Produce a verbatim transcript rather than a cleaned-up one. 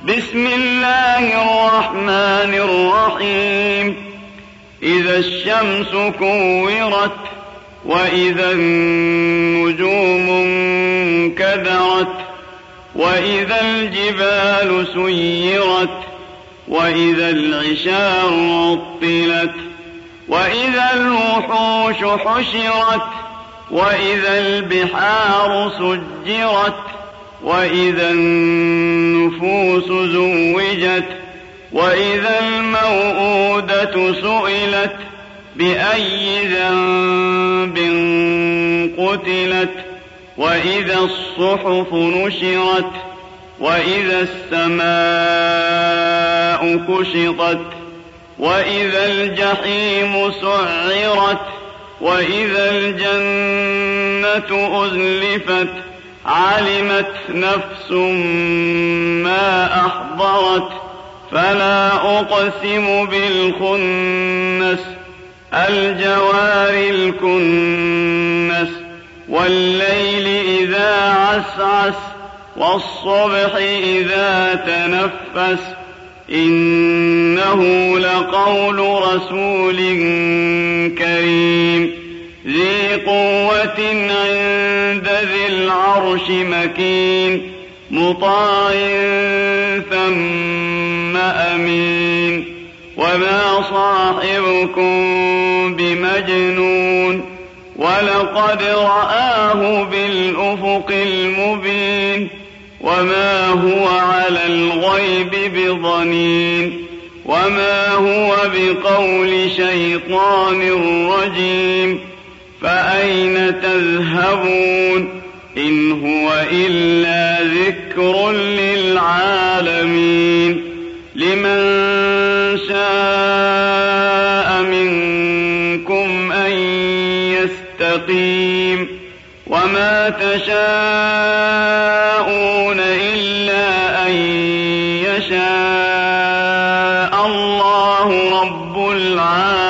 بسم الله الرحمن الرحيم إذا الشمس كورت وإذا النجوم انكدرت وإذا الجبال سيرت وإذا العشار عطلت وإذا الوحوش حشرت وإذا البحار سجرت وإذا النفوس زوجت وإذا الموءودة سئلت بأي ذنب قتلت وإذا الصحف نشرت وإذا السماء كشطت وإذا الجحيم سعرت وإذا الجنة أزلفت علمت نفس ما أحضرت فلا أقسم بالخنس الجوار الكنس والليل إذا عسعس والصبح إذا تنفس إنه لقول رسول كريم ذي قوة عند ذي العرش مكين مطاع ثم أمين وما صاحبكم بمجنون ولقد رآه بالأفق المبين وما هو على الغيب بضنين وما هو بقول شيطان رجيم فأين تذهبون إن هو إلا ذكر للعالمين لمن شاء منكم أن يستقيم وما تشاءون إلا أن يشاء الله رب العالمين.